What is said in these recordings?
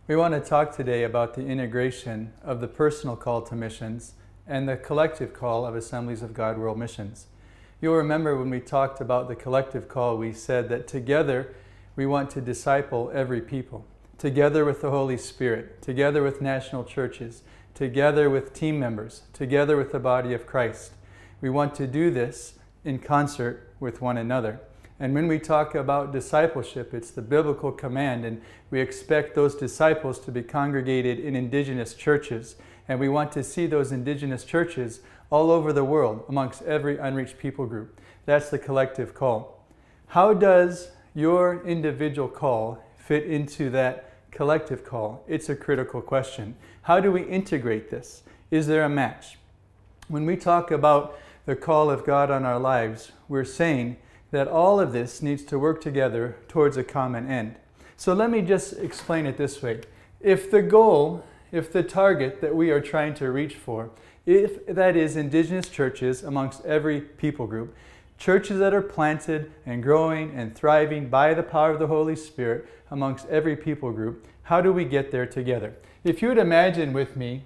We want to talk today about the integration of the personal call to missions and the collective call of Assemblies of God World Missions. You'll remember when we talked about the collective call, we said that together we want to disciple every people, together with the Holy Spirit, together with national churches, together with team members, together with the body of Christ. We want to do this in concert with one another. And when we talk about discipleship, it's the biblical command, and we expect those disciples to be congregated in indigenous churches. And we want to see those indigenous churches all over the world amongst every unreached people group. That's the collective call. How does your individual call fit into that collective call? It's a critical question. How do we integrate this? Is there a match? When we talk about the call of God on our lives, we're saying that all of this needs to work together towards a common end. So let me just explain it this way. If the goal, if the target that we are trying to reach for, if that is indigenous churches amongst every people group, churches that are planted and growing and thriving by the power of the Holy Spirit amongst every people group, how do we get there together? If you would imagine with me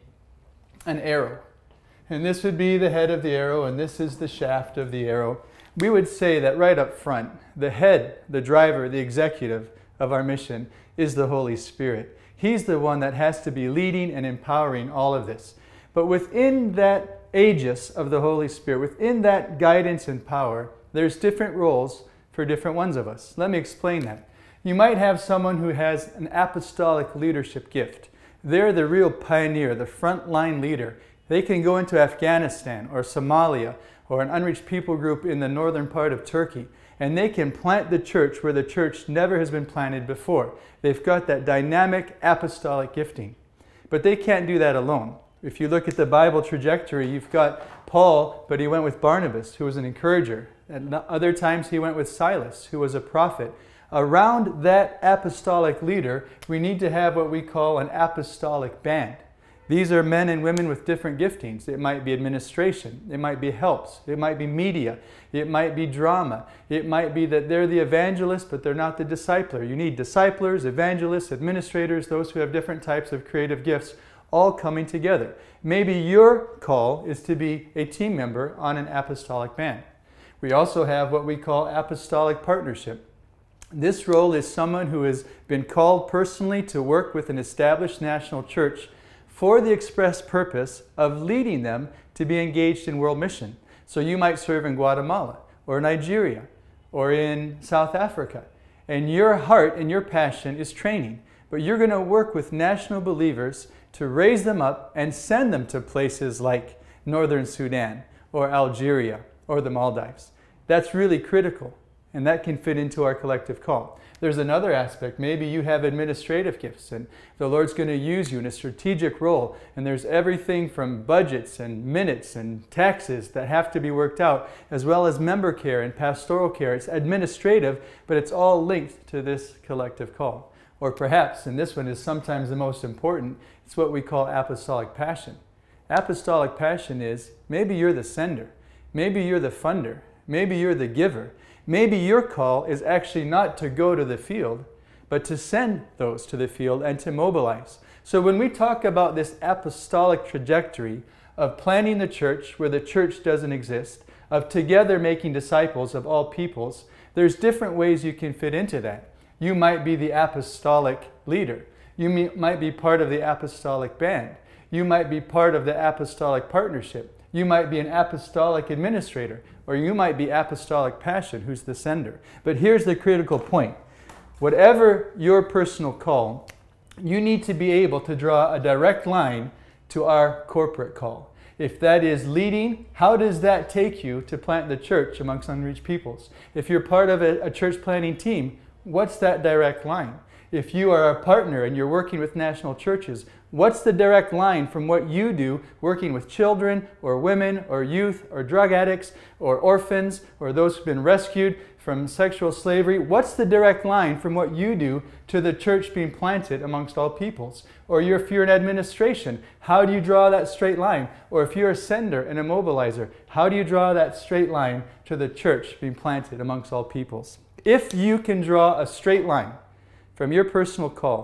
an arrow, and this would be the head of the arrow, and this is the shaft of the arrow, we would say that right up front, the head, the driver, the executive of our mission is the Holy Spirit. He's the one that has to be leading and empowering all of this. But within that aegis of the Holy Spirit, within that guidance and power, there's different roles for different ones of us. Let me explain that. You might have someone who has an apostolic leadership gift. They're the real pioneer, the frontline leader. They can go into Afghanistan or Somalia or an unreached people group in the northern part of Turkey, and they can plant the church where the church never has been planted before. They've got that dynamic apostolic gifting. But they can't do that alone. If you look at the Bible trajectory, you've got Paul, but he went with Barnabas, who was an encourager. At other times he went with Silas, who was a prophet. Around that apostolic leader, we need to have what we call an apostolic band. These are men and women with different giftings. It might be administration. It might be helps. It might be media. It might be drama. It might be that they're the evangelist, but they're not the discipler. You need disciplers, evangelists, administrators, those who have different types of creative gifts, all coming together. Maybe your call is to be a team member on an apostolic band. We also have what we call apostolic partnership. This role is someone who has been called personally to work with an established national church for the express purpose of leading them to be engaged in world mission. So you might serve in Guatemala or Nigeria or in South Africa, and your heart and your passion is training, but you're going to work with national believers to raise them up and send them to places like Northern Sudan or Algeria or the Maldives. That's really critical, and that can fit into our collective call. There's another aspect. Maybe you have administrative gifts and the Lord's going to use you in a strategic role, and there's everything from budgets and minutes and taxes that have to be worked out, as well as member care and pastoral care. It's administrative, but it's all linked to this collective call. Or perhaps, and this one is sometimes the most important, it's what we call apostolic passion. Apostolic passion is maybe you're the sender, maybe you're the funder, maybe you're the giver. Maybe your call is actually not to go to the field, but to send those to the field and to mobilize. So when we talk about this apostolic trajectory of planting the church where the church doesn't exist, of together making disciples of all peoples, there's different ways you can fit into that. You might be the apostolic leader. You might be part of the apostolic band. You might be part of the apostolic partnership. You might be an apostolic administrator, or you might be apostolic passion, who's the sender. But here's the critical point. Whatever your personal call, you need to be able to draw a direct line to our corporate call. If that is leading, how does that take you to plant the church amongst unreached peoples? If you're part of a church planting team, what's that direct line? If you are a partner and you're working with national churches, what's the direct line from what you do working with children or women or youth or drug addicts or orphans or those who've been rescued from sexual slavery? What's the direct line from what you do to the church being planted amongst all peoples? Or if you're in administration, how do you draw that straight line? Or if you're a sender and a mobilizer, how do you draw that straight line to the church being planted amongst all peoples? If you can draw a straight line from your personal call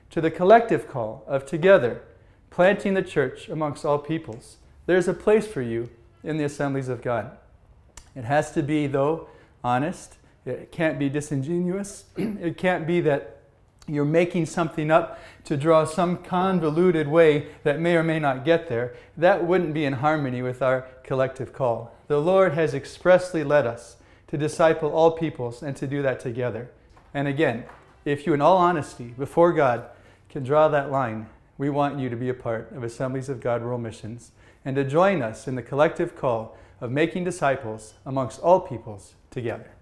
to the collective call of together, planting the church amongst all peoples. There's a place for you in the assemblies of God. It has to be, though, honest. It can't be disingenuous. It can't be that you're making something up to draw some convoluted way that may or may not get there. That wouldn't be in harmony with our collective call. The Lord has expressly led us to disciple all peoples and to do that together. And again, if you, in all honesty, before God, can draw that line, we want you to be a part of Assemblies of God World Missions and to join us in the collective call of making disciples amongst all peoples together.